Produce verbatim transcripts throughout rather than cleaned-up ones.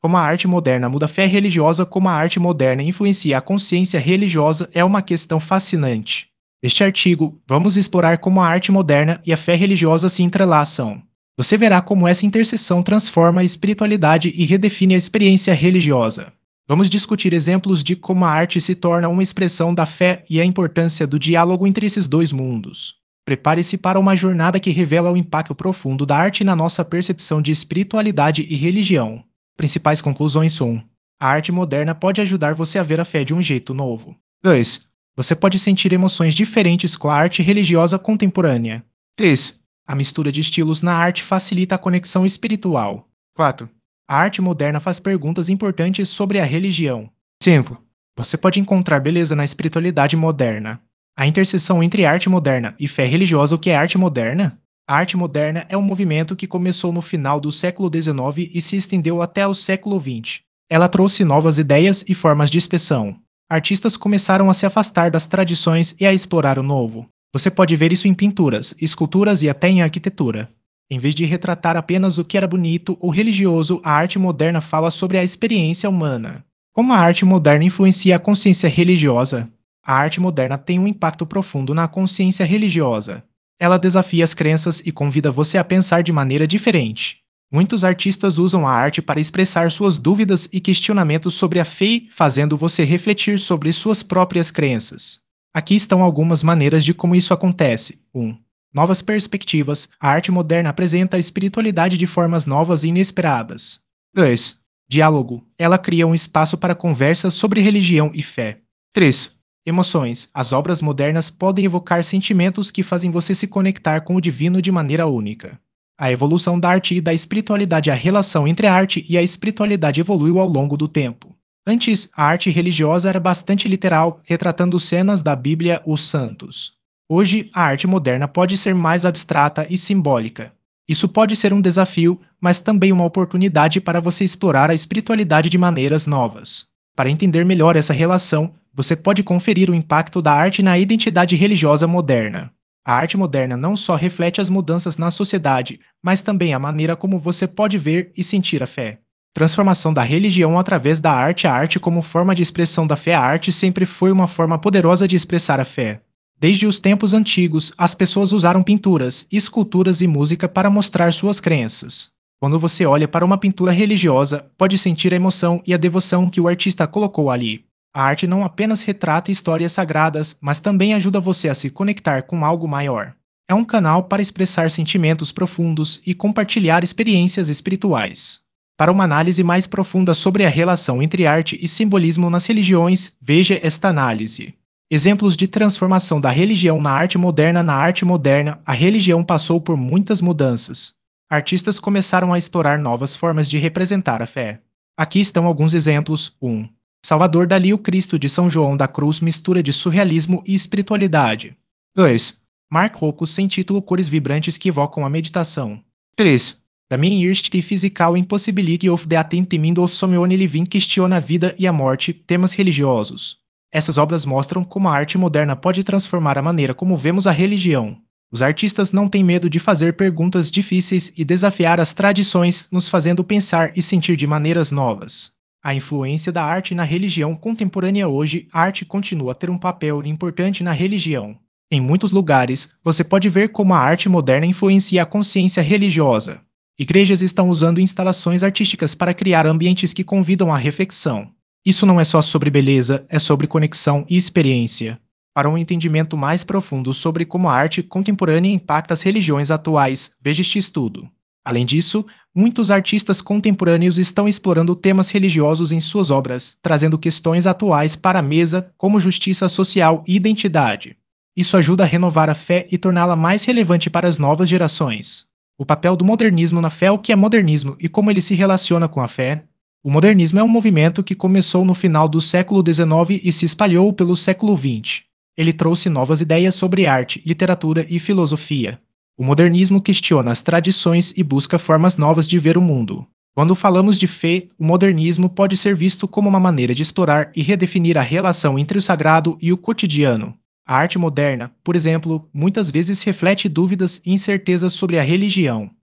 Como a arte moderna muda a fé religiosa, como a arte moderna influencia a consciência religiosa é uma questão fascinante. Neste artigo, vamos explorar como a arte moderna e a fé religiosa se entrelaçam. Você verá como essa interseção transforma a espiritualidade e redefine a experiência religiosa. Vamos discutir exemplos de como a arte se torna uma expressão da fé e a importância do diálogo entre esses dois mundos. Prepare-se para uma jornada que revela o impacto profundo da arte na nossa percepção de espiritualidade e religião. Principais conclusões são: a arte moderna pode ajudar você a ver a fé de um jeito novo. dois. Você pode sentir emoções diferentes com a arte religiosa contemporânea. três. A mistura de estilos na arte facilita a conexão espiritual. quatro. A arte moderna faz perguntas importantes sobre a religião. cinco. Você pode encontrar beleza na espiritualidade moderna. A interseção entre arte moderna e fé religiosa. O que é arte moderna? A arte moderna é um movimento que começou no final do século dezenove e se estendeu até o século vinte. Ela trouxe novas ideias e formas de expressão. Artistas começaram a se afastar das tradições e a explorar o novo. Você pode ver isso em pinturas, esculturas e até em arquitetura. Em vez de retratar apenas o que era bonito ou religioso, a arte moderna fala sobre a experiência humana. Como a arte moderna influencia a consciência religiosa? A arte moderna tem um impacto profundo na consciência religiosa. Ela desafia as crenças e convida você a pensar de maneira diferente. Muitos artistas usam a arte para expressar suas dúvidas e questionamentos sobre a fé, fazendo você refletir sobre suas próprias crenças. Aqui estão algumas maneiras de como isso acontece. um. Novas perspectivas. A arte moderna apresenta a espiritualidade de formas novas e inesperadas. dois. Diálogo. Ela cria um espaço para conversas sobre religião e fé. três. Emoções. As obras modernas podem evocar sentimentos que fazem você se conectar com o divino de maneira única. A evolução da arte e da espiritualidade. A relação entre a arte e a espiritualidade evoluiu ao longo do tempo. Antes, a arte religiosa era bastante literal, retratando cenas da Bíblia, os santos. Hoje, a arte moderna pode ser mais abstrata e simbólica. Isso pode ser um desafio, mas também uma oportunidade para você explorar a espiritualidade de maneiras novas. Para entender melhor essa relação, você pode conferir o impacto da arte na identidade religiosa moderna. A arte moderna não só reflete as mudanças na sociedade, mas também a maneira como você pode ver e sentir a fé. Transformação da religião através da arte. A arte como forma de expressão da fé. A arte sempre foi uma forma poderosa de expressar a fé. Desde os tempos antigos, as pessoas usaram pinturas, esculturas e música para mostrar suas crenças. Quando você olha para uma pintura religiosa, pode sentir a emoção e a devoção que o artista colocou ali. A arte não apenas retrata histórias sagradas, mas também ajuda você a se conectar com algo maior. É um canal para expressar sentimentos profundos e compartilhar experiências espirituais. Para uma análise mais profunda sobre a relação entre arte e simbolismo nas religiões, veja esta análise. Exemplos de transformação da religião na arte moderna. Na arte moderna, a religião passou por muitas mudanças. Artistas começaram a explorar novas formas de representar a fé. Aqui estão alguns exemplos. um. Salvador Dalí. O Cristo de São João da Cruz. Mistura de surrealismo e espiritualidade. dois. Mark Rothko. Sem título. Cores vibrantes que evocam a meditação. três. Damien Hirst. The Physical Impossibility of the Attainment of Someone Living. Questiona a vida e a morte. Temas religiosos. Essas obras mostram como a arte moderna pode transformar a maneira como vemos a religião. Os artistas não têm medo de fazer perguntas difíceis e desafiar as tradições, nos fazendo pensar e sentir de maneiras novas. A influência da arte na religião contemporânea. Hoje, a arte continua a ter um papel importante na religião. Em muitos lugares, você pode ver como a arte moderna influencia a consciência religiosa. Igrejas estão usando instalações artísticas para criar ambientes que convidam à reflexão. Isso não é só sobre beleza, é sobre conexão e experiência. Para um entendimento mais profundo sobre como a arte contemporânea impacta as religiões atuais, veja este estudo. Além disso, muitos artistas contemporâneos estão explorando temas religiosos em suas obras, trazendo questões atuais para a mesa, como justiça social e identidade. Isso ajuda a renovar a fé e torná-la mais relevante para as novas gerações. O papel do modernismo na fé. O que é modernismo e como ele se relaciona com a fé? O modernismo é um movimento que começou no final do século dezenove e se espalhou pelo século vinte. Ele trouxe novas ideias sobre arte, literatura e filosofia. O modernismo questiona as tradições e busca formas novas de ver o mundo. Quando falamos de fé, o modernismo pode ser visto como uma maneira de explorar e redefinir a relação entre o sagrado e o cotidiano. A arte moderna, por exemplo, muitas vezes reflete dúvidas e incertezas sobre a religião.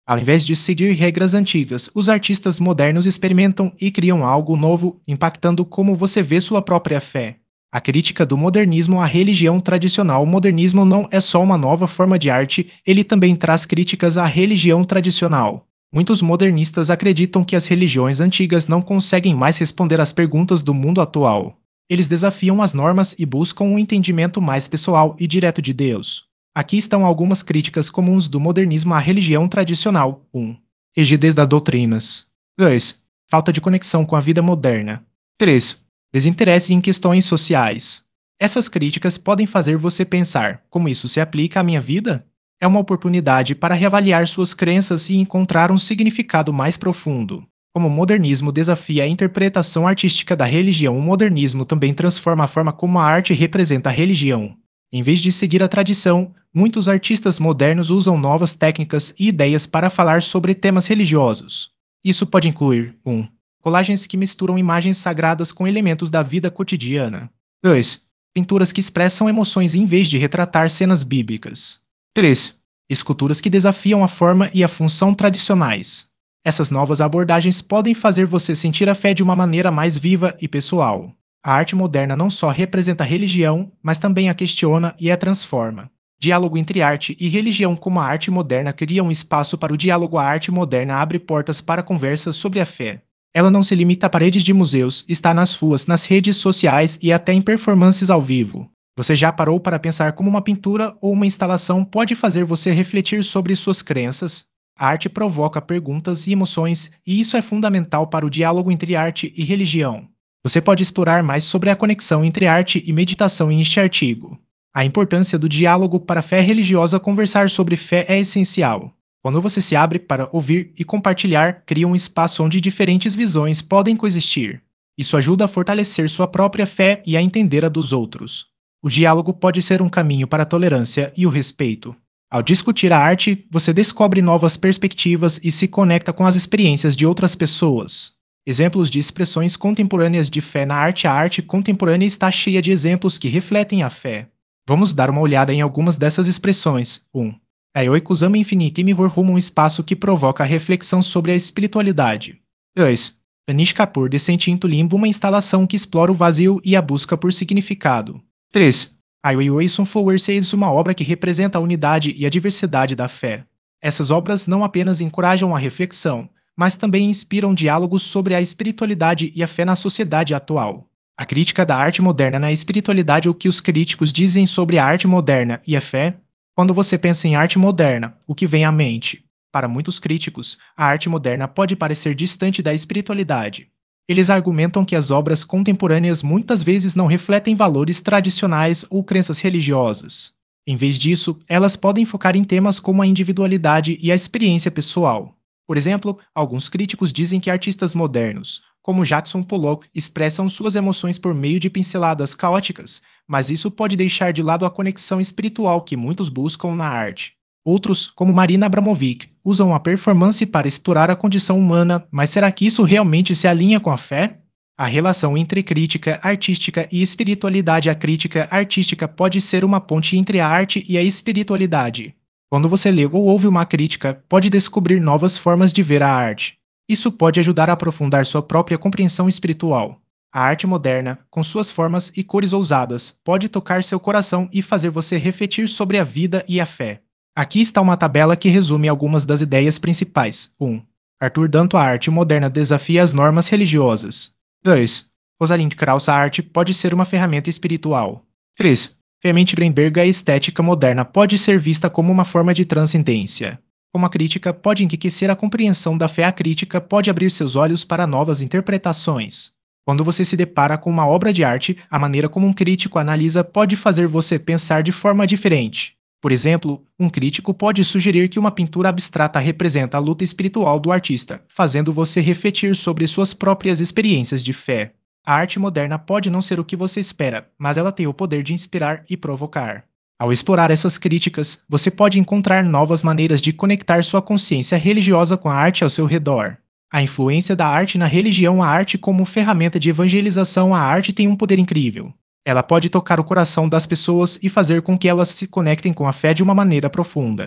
Ao invés de seguir regras antigas, os artistas modernos experimentam e criam algo novo, impactando como você vê sua própria fé. A crítica do modernismo à religião tradicional. O modernismo não é só uma nova forma de arte, ele também traz críticas à religião tradicional. Muitos modernistas acreditam que as religiões antigas não conseguem mais responder às perguntas do mundo atual. Eles desafiam as normas e buscam um entendimento mais pessoal e direto de Deus. Aqui estão algumas críticas comuns do modernismo à religião tradicional. um. Rigidez das doutrinas. dois. Falta de conexão com a vida moderna. três. Desinteresse em questões sociais. Essas críticas podem fazer você pensar: como isso se aplica à minha vida? É uma oportunidade para reavaliar suas crenças e encontrar um significado mais profundo. Como o modernismo desafia a interpretação artística da religião, o modernismo também transforma a forma como a arte representa a religião. Em vez de seguir a tradição, muitos artistas modernos usam novas técnicas e ideias para falar sobre temas religiosos. Isso pode incluir um. Colagens que misturam imagens sagradas com elementos da vida cotidiana. dois. Pinturas que expressam emoções em vez de retratar cenas bíblicas. três. Esculturas que desafiam a forma e a função tradicionais. Essas novas abordagens podem fazer você sentir a fé de uma maneira mais viva e pessoal. A arte moderna não só representa a religião, mas também a questiona e a transforma. Diálogo entre arte e religião. Como a arte moderna cria um espaço para o diálogo, a arte moderna abre portas para conversas sobre a fé. Ela não se limita a paredes de museus, está nas ruas, nas redes sociais e até em performances ao vivo. Você já parou para pensar como uma pintura ou uma instalação pode fazer você refletir sobre suas crenças? A arte provoca perguntas e emoções, e isso é fundamental para o diálogo entre arte e religião. Você pode explorar mais sobre a conexão entre arte e meditação neste artigo. A importância do diálogo para a fé religiosa. Conversar sobre fé é essencial. Quando você se abre para ouvir e compartilhar, cria um espaço onde diferentes visões podem coexistir. Isso ajuda a fortalecer sua própria fé e a entender a dos outros. O diálogo pode ser um caminho para a tolerância e o respeito. Ao discutir a arte, você descobre novas perspectivas e se conecta com as experiências de outras pessoas. Exemplos de expressões contemporâneas de fé na arte. A arte contemporânea está cheia de exemplos que refletem a fé. Vamos dar uma olhada em algumas dessas expressões. um. Yayoi Kusama Infinite Mirror, rumo um espaço que provoca a reflexão sobre a espiritualidade. dois. Anish Kapoor Descent into Limbo, uma instalação que explora o vazio e a busca por significado. três. Ai Sun Flower Says, uma obra que representa a unidade e a diversidade da fé. Essas obras não apenas encorajam a reflexão, mas também inspiram diálogos sobre a espiritualidade e a fé na sociedade atual. A crítica da arte moderna na espiritualidade. O que os críticos dizem sobre a arte moderna e a fé? Quando você pensa em arte moderna, o que vem à mente? Para muitos críticos, a arte moderna pode parecer distante da espiritualidade. Eles argumentam que as obras contemporâneas muitas vezes não refletem valores tradicionais ou crenças religiosas. Em vez disso, elas podem focar em temas como a individualidade e a experiência pessoal. Por exemplo, alguns críticos dizem que artistas modernos, como Jackson Pollock, expressam suas emoções por meio de pinceladas caóticas, mas isso pode deixar de lado a conexão espiritual que muitos buscam na arte. Outros, como Marina Abramovic, usam a performance para explorar a condição humana, mas será que isso realmente se alinha com a fé? A relação entre crítica artística e espiritualidade. A crítica artística pode ser uma ponte entre a arte e a espiritualidade. Quando você lê ou ouve uma crítica, pode descobrir novas formas de ver a arte. Isso pode ajudar a aprofundar sua própria compreensão espiritual. A arte moderna, com suas formas e cores ousadas, pode tocar seu coração e fazer você refletir sobre a vida e a fé. Aqui está uma tabela que resume algumas das ideias principais. um. Arthur Danto. A arte moderna desafia as normas religiosas. dois. Rosalind Krauss. A arte pode ser uma ferramenta espiritual. três. Clement Greenberg. A estética moderna pode ser vista como uma forma de transcendência. Como a crítica pode enriquecer a compreensão da fé, a crítica pode abrir seus olhos para novas interpretações. Quando você se depara com uma obra de arte, a maneira como um crítico analisa pode fazer você pensar de forma diferente. Por exemplo, um crítico pode sugerir que uma pintura abstrata representa a luta espiritual do artista, fazendo você refletir sobre suas próprias experiências de fé. A arte moderna pode não ser o que você espera, mas ela tem o poder de inspirar e provocar. Ao explorar essas críticas, você pode encontrar novas maneiras de conectar sua consciência religiosa com a arte ao seu redor. A influência da arte na religião. A arte como ferramenta de evangelização. A arte tem um poder incrível. Ela pode tocar o coração das pessoas e fazer com que elas se conectem com a fé de uma maneira profunda.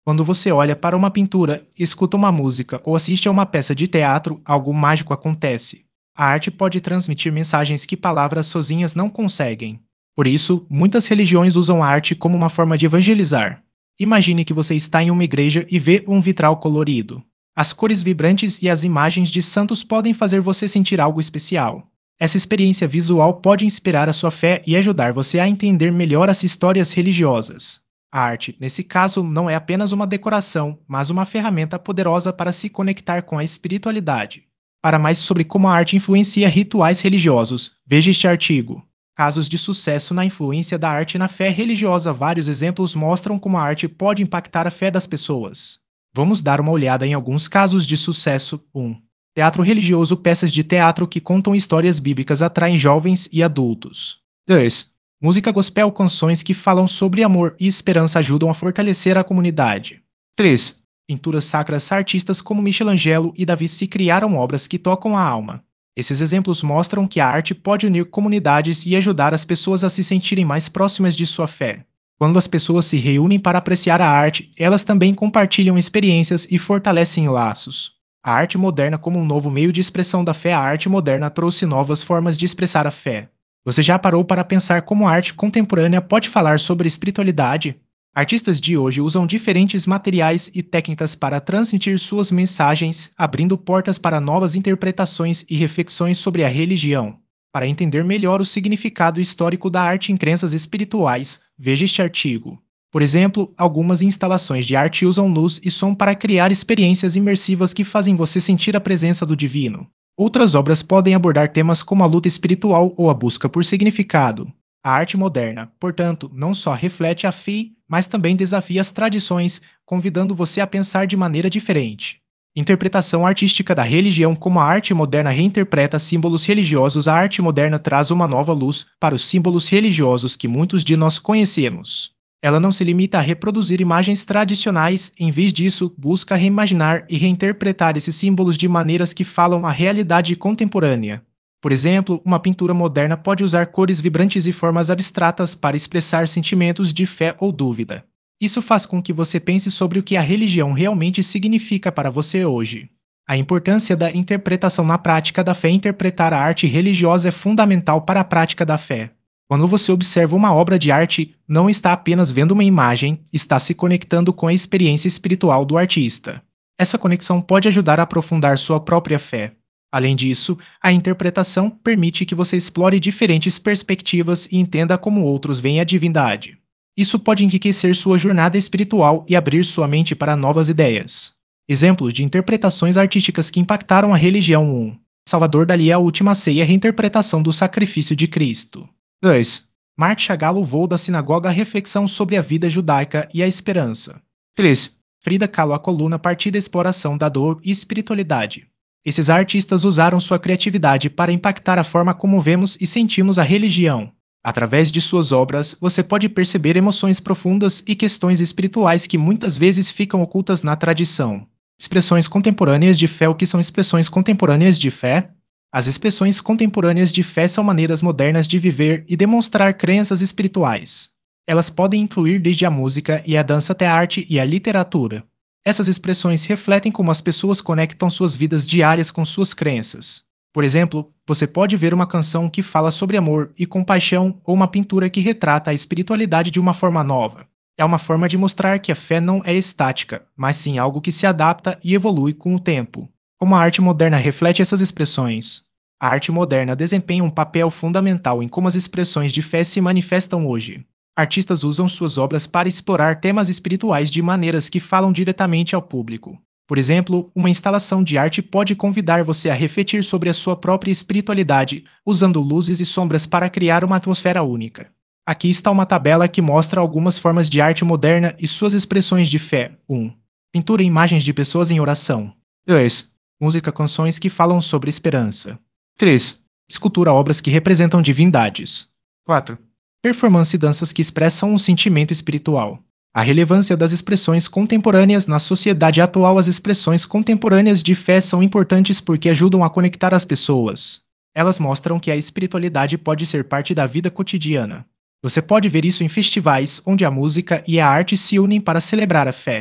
Quando você olha para uma pintura, escuta uma música ou assiste a uma peça de teatro, algo mágico acontece. A arte pode transmitir mensagens que palavras sozinhas não conseguem. Por isso, muitas religiões usam a arte como uma forma de evangelizar. Imagine que você está em uma igreja e vê um vitral colorido. As cores vibrantes e as imagens de santos podem fazer você sentir algo especial. Essa experiência visual pode inspirar a sua fé e ajudar você a entender melhor as histórias religiosas. A arte, nesse caso, não é apenas uma decoração, mas uma ferramenta poderosa para se conectar com a espiritualidade. Para mais sobre como a arte influencia rituais religiosos, veja este artigo. Casos de sucesso na influência da arte na fé religiosa. Vários exemplos mostram como a arte pode impactar a fé das pessoas. Vamos dar uma olhada em alguns casos de sucesso. um. Teatro religioso. Peças de teatro que contam histórias bíblicas atraem jovens e adultos. dois. Música gospel. Canções que falam sobre amor e esperança ajudam a fortalecer a comunidade. três. Pinturas sacras. Artistas como Michelangelo e Davi se criaram obras que tocam a alma. Esses exemplos mostram que a arte pode unir comunidades e ajudar as pessoas a se sentirem mais próximas de sua fé. Quando as pessoas se reúnem para apreciar a arte, elas também compartilham experiências e fortalecem laços. A arte moderna como um novo meio de expressão da fé. A arte moderna trouxe novas formas de expressar a fé. Você já parou para pensar como a arte contemporânea pode falar sobre espiritualidade? Artistas de hoje usam diferentes materiais e técnicas para transmitir suas mensagens, abrindo portas para novas interpretações e reflexões sobre a religião. Para entender melhor o significado histórico da arte em crenças espirituais, veja este artigo. Por exemplo, algumas instalações de arte usam luz e som para criar experiências imersivas que fazem você sentir a presença do divino. Outras obras podem abordar temas como a luta espiritual ou a busca por significado. A arte moderna, portanto, não só reflete a fé, mas também desafia as tradições, convidando você a pensar de maneira diferente. Interpretação artística da religião. Como a arte moderna reinterpreta símbolos religiosos. A arte moderna traz uma nova luz para os símbolos religiosos que muitos de nós conhecemos. Ela não se limita a reproduzir imagens tradicionais, em vez disso, busca reimaginar e reinterpretar esses símbolos de maneiras que falam a realidade contemporânea. Por exemplo, uma pintura moderna pode usar cores vibrantes e formas abstratas para expressar sentimentos de fé ou dúvida. Isso faz com que você pense sobre o que a religião realmente significa para você hoje. A importância da interpretação na prática da fé. Interpretar a arte religiosa é fundamental para a prática da fé. Quando você observa uma obra de arte, não está apenas vendo uma imagem, está se conectando com a experiência espiritual do artista. Essa conexão pode ajudar a aprofundar sua própria fé. Além disso, a interpretação permite que você explore diferentes perspectivas e entenda como outros veem a divindade. Isso pode enriquecer sua jornada espiritual e abrir sua mente para novas ideias. Exemplos de interpretações artísticas que impactaram a religião. um. Salvador Dalí. A Última Ceia. Reinterpretação do sacrifício de Cristo. dois. Marc Chagall. O Voo da Sinagoga. Reflexão sobre a vida judaica e a esperança. três. Frida Kahlo. A Coluna. Partida. Exploração da dor e espiritualidade. Esses artistas usaram sua criatividade para impactar a forma como vemos e sentimos a religião. Através de suas obras, você pode perceber emoções profundas e questões espirituais que muitas vezes ficam ocultas na tradição. Expressões contemporâneas de fé. O que são expressões contemporâneas de fé? As expressões contemporâneas de fé são maneiras modernas de viver e demonstrar crenças espirituais. Elas podem incluir desde a música e a dança até a arte e a literatura. Essas expressões refletem como as pessoas conectam suas vidas diárias com suas crenças. Por exemplo, você pode ver uma canção que fala sobre amor e compaixão ou uma pintura que retrata a espiritualidade de uma forma nova. É uma forma de mostrar que a fé não é estática, mas sim algo que se adapta e evolui com o tempo. Como a arte moderna reflete essas expressões? A arte moderna desempenha um papel fundamental em como as expressões de fé se manifestam hoje. Artistas usam suas obras para explorar temas espirituais de maneiras que falam diretamente ao público. Por exemplo, uma instalação de arte pode convidar você a refletir sobre a sua própria espiritualidade, usando luzes e sombras para criar uma atmosfera única. Aqui está uma tabela que mostra algumas formas de arte moderna e suas expressões de fé. um. Pintura e imagens de pessoas em oração. dois. Música, canções que falam sobre esperança. três. Escultura, obras que representam divindades. quatro. Performance, danças que expressam um sentimento espiritual. A relevância das expressões contemporâneas na sociedade atual. As expressões contemporâneas de fé são importantes porque ajudam a conectar as pessoas. Elas mostram que a espiritualidade pode ser parte da vida cotidiana. Você pode ver isso em festivais, onde a música e a arte se unem para celebrar a fé.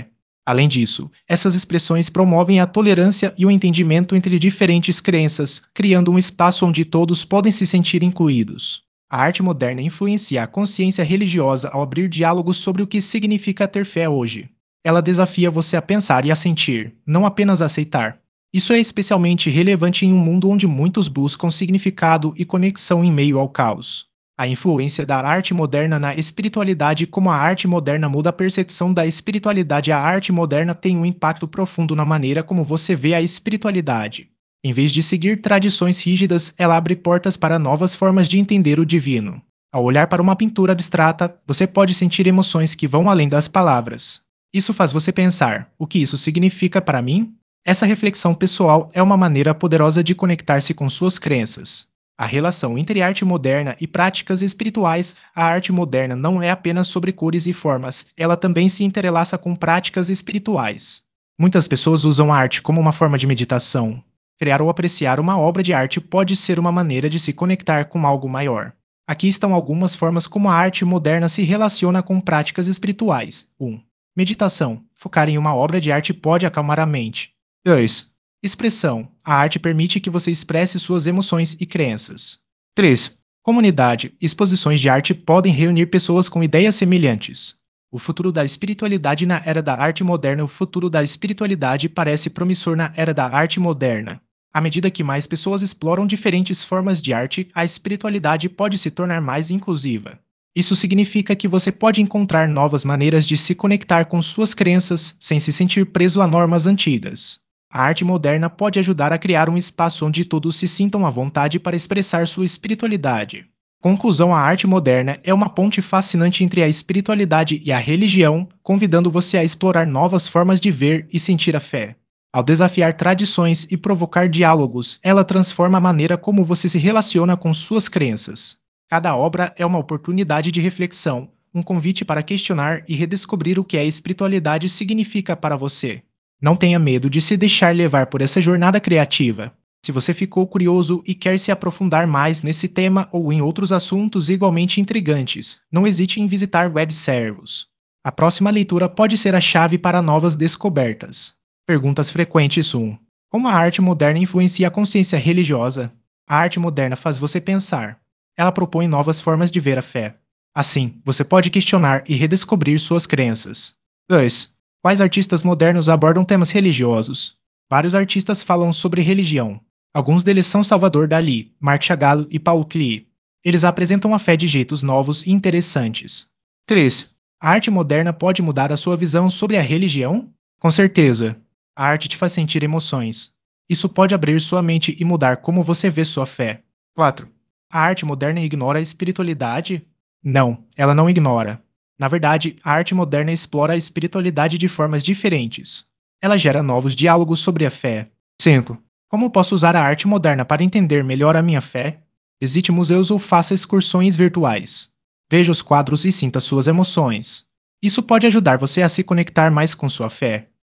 Além disso, essas expressões promovem a tolerância e o entendimento entre diferentes crenças, criando um espaço onde todos podem se sentir incluídos. A arte moderna influencia a consciência religiosa ao abrir diálogos sobre o que significa ter fé hoje. Ela desafia você a pensar e a sentir, não apenas a aceitar. Isso é especialmente relevante em um mundo onde muitos buscam significado e conexão em meio ao caos. A influência da arte moderna na espiritualidade. Como a arte moderna muda a percepção da espiritualidade, a arte moderna tem um impacto profundo na maneira como você vê a espiritualidade. Em vez de seguir tradições rígidas, ela abre portas para novas formas de entender o divino. Ao olhar para uma pintura abstrata, você pode sentir emoções que vão além das palavras. Isso faz você pensar: o que isso significa para mim? Essa reflexão pessoal é uma maneira poderosa de conectar-se com suas crenças. A relação entre arte moderna e práticas espirituais. A arte moderna não é apenas sobre cores e formas, ela também se entrelaça com práticas espirituais. Muitas pessoas usam a arte como uma forma de meditação. Criar ou apreciar uma obra de arte pode ser uma maneira de se conectar com algo maior. Aqui estão algumas formas como a arte moderna se relaciona com práticas espirituais. um. Meditação. Focar em uma obra de arte pode acalmar a mente. dois. Expressão. A arte permite que você expresse suas emoções e crenças. três. Comunidade. Exposições de arte podem reunir pessoas com ideias semelhantes. O futuro da espiritualidade na era da arte moderna. O futuro da espiritualidade parece promissor na era da arte moderna. À medida que mais pessoas exploram diferentes formas de arte, a espiritualidade pode se tornar mais inclusiva. Isso significa que você pode encontrar novas maneiras de se conectar com suas crenças sem se sentir preso a normas antigas. A arte moderna pode ajudar a criar um espaço onde todos se sintam à vontade para expressar sua espiritualidade. Conclusão: a arte moderna é uma ponte fascinante entre a espiritualidade e a religião, convidando você a explorar novas formas de ver e sentir a fé. Ao desafiar tradições e provocar diálogos, ela transforma a maneira como você se relaciona com suas crenças. Cada obra é uma oportunidade de reflexão, um convite para questionar e redescobrir o que a espiritualidade significa para você. Não tenha medo de se deixar levar por essa jornada criativa. Se você ficou curioso e quer se aprofundar mais nesse tema ou em outros assuntos igualmente intrigantes, não hesite em visitar Web Servos. A próxima leitura pode ser a chave para novas descobertas. Perguntas frequentes. um. Como a arte moderna influencia a consciência religiosa? A arte moderna faz você pensar. Ela propõe novas formas de ver a fé. Assim, você pode questionar e redescobrir suas crenças. dois. Quais artistas modernos abordam temas religiosos? Vários artistas falam sobre religião. Alguns deles são Salvador Dalí, Marc Chagall e Paul Klee. Eles apresentam a fé de jeitos novos e interessantes. três. A arte moderna pode mudar a sua visão sobre a religião? Com certeza. A arte te faz sentir emoções. Isso pode abrir sua mente e mudar como você vê sua fé. quatro. A arte moderna ignora a espiritualidade? Não, ela não ignora. Na verdade, a arte moderna explora a espiritualidade de formas diferentes. Ela gera novos diálogos sobre a fé. cinco. Como posso usar a arte moderna para entender melhor a minha fé? Visite museus ou faça excursões virtuais. Veja os quadros e sinta suas emoções. Isso pode ajudar você a se conectar mais com sua fé.